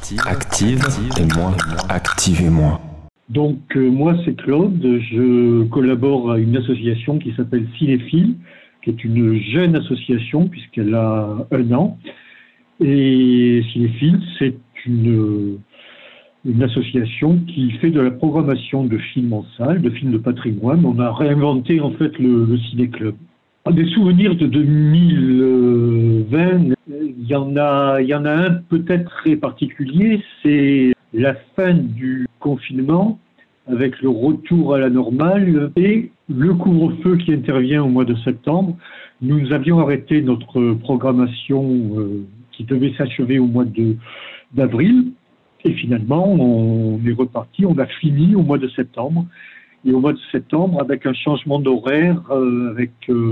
active et moi, activez-moi. Donc moi c'est Claude, je collabore à une association qui s'appelle Cinéphile, qui est une jeune association puisqu'elle a 1 an. Et Cinéphile, c'est une association qui fait de la programmation de films en salle, de films de patrimoine. On a réinventé en fait le ciné-club. Des souvenirs de 2020, il y en a un peut-être très particulier, c'est la fin du confinement avec le retour à la normale et le couvre-feu qui intervient au mois de septembre. Nous avions arrêté notre programmation qui devait s'achever au mois d'avril et finalement on est reparti, on a fini au mois de septembre. Et au mois de septembre, avec un changement d'horaire, avec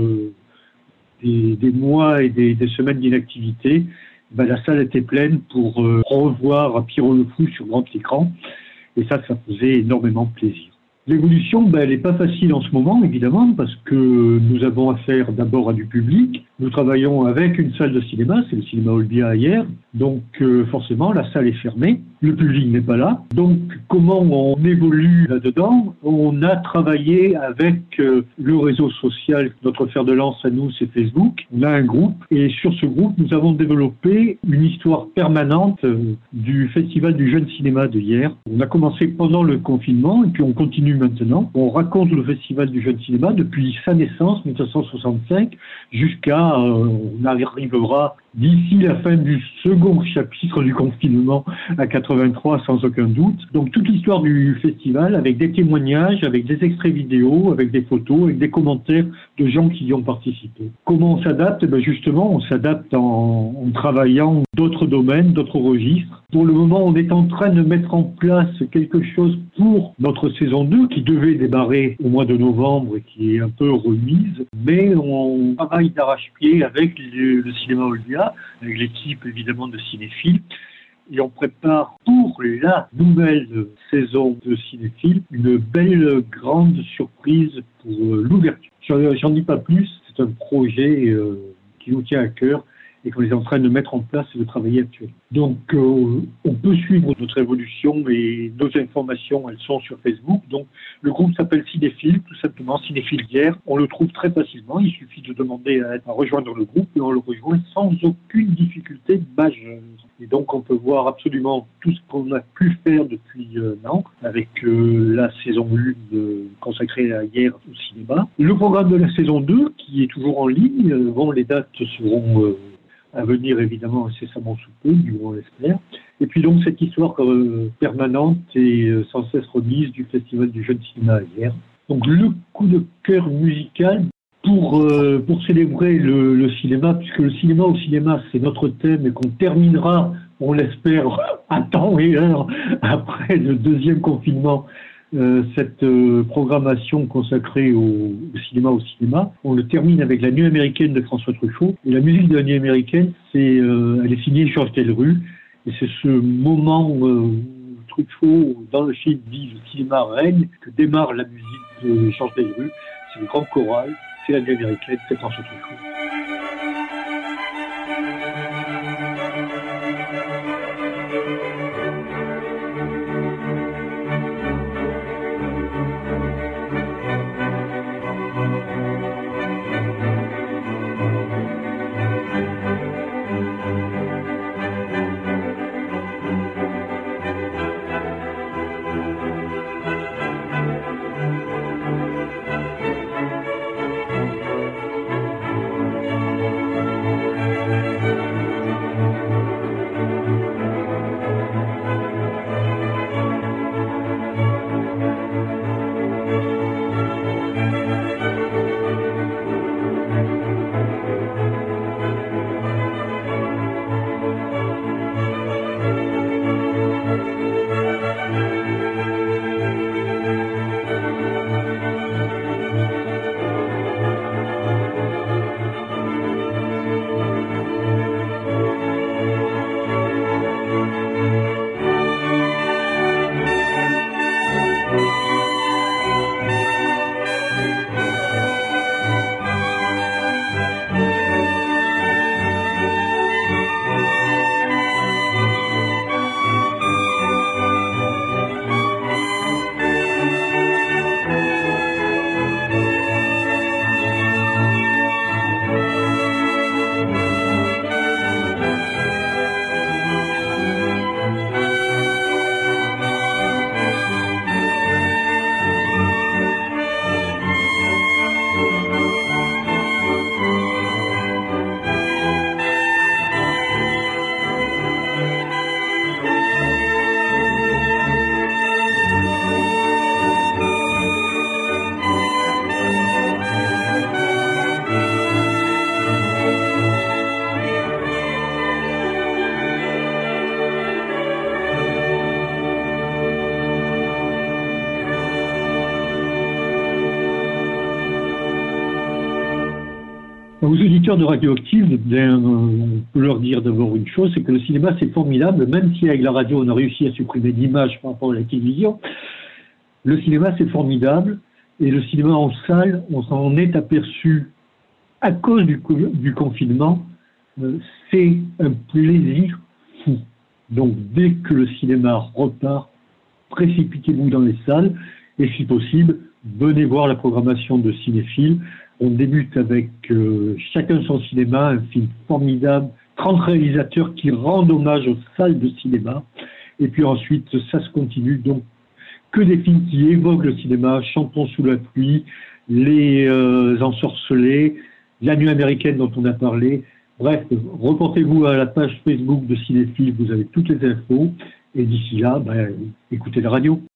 des mois et des semaines d'inactivité, la salle était pleine pour revoir Pierrot le Fou sur grand écran. Et ça faisait énormément plaisir. L'évolution, elle n'est pas facile en ce moment, évidemment, parce que nous avons affaire d'abord à du public. Nous travaillons avec une salle de cinéma, c'est le cinéma Olbia hier. Donc forcément, la salle est fermée, le public n'est pas là. Donc comment on évolue là-dedans? On a travaillé avec le réseau social, notre fer de lance à nous, c'est Facebook. On a un groupe et sur ce groupe, nous avons développé une histoire permanente du Festival du Jeune Cinéma de hier. On a commencé pendant le confinement et puis on continue maintenant. On raconte le Festival du Jeune Cinéma depuis sa naissance, 1965, jusqu'à on arrivera d'ici la fin du second chapitre du confinement à 83 sans aucun doute. Donc toute l'histoire du festival avec des témoignages, avec des extraits vidéo, avec des photos, avec des commentaires de gens qui y ont participé. Comment on s'adapte? Justement, on s'adapte en travaillant d'autres domaines, d'autres registres. Pour le moment, on est en train de mettre en place quelque chose pour notre saison 2 qui devait démarrer au mois de novembre et qui est un peu remise. Mais on travaille d'arrache-pied avec le cinéma Olbia, avec l'équipe évidemment de Cinéphile. Et on prépare pour la nouvelle saison de Cinéphile une belle grande surprise pour l'ouverture. J'en dis pas plus, c'est un projet qui nous tient à cœur et qu'on est en train de mettre en place et de travailler actuellement. Donc on peut suivre notre évolution et nos informations, elles sont sur Facebook. Donc le groupe s'appelle Cinéphile, tout simplement Cinéphile hier. On le trouve très facilement, il suffit de demander à rejoindre le groupe et on le rejoint sans aucune difficulté majeure. Et donc on peut voir absolument tout ce qu'on a pu faire depuis un an avec la saison 1 consacrée à hier au cinéma. Le programme de la saison 2 qui est toujours en ligne, les dates seront à venir évidemment incessamment sous peu, du moins on l'espère. Et puis donc cette histoire permanente et sans cesse remise du Festival du Jeune Cinéma hier. Donc le coup de cœur musical pour célébrer le cinéma, puisque le cinéma au cinéma c'est notre thème et qu'on terminera, on l'espère, à temps et heure après le deuxième confinement. Cette programmation consacrée au cinéma. On le termine avec La Nuit américaine de François Truffaut. Et la musique de La Nuit américaine, elle est signée Georges Delerue. Et c'est ce moment où Truffaut, dans le film, dit le cinéma règne, que démarre la musique de Georges Delerue. C'est le grand choral, c'est La Nuit américaine, c'est François Truffaut. auditeurs de Radioactive, on peut leur dire d'abord une chose, c'est que le cinéma c'est formidable, même si avec la radio on a réussi à supprimer l'image par rapport à la télévision, le cinéma c'est formidable, et le cinéma en salle, on s'en est aperçu à cause du confinement, c'est un plaisir fou. Donc dès que le cinéma repart, précipitez-vous dans les salles, et si possible, venez voir la programmation de Cinéphile. On débute avec Chacun son cinéma, un film formidable, 30 réalisateurs qui rendent hommage aux salles de cinéma. Et puis ensuite, ça se continue. Donc, que des films qui évoquent le cinéma, Chantons sous la pluie, Les Ensorcelés, La Nuit américaine dont on a parlé. Bref, reportez-vous à la page Facebook de Cinéphile, vous avez toutes les infos. Et d'ici là, écoutez la radio.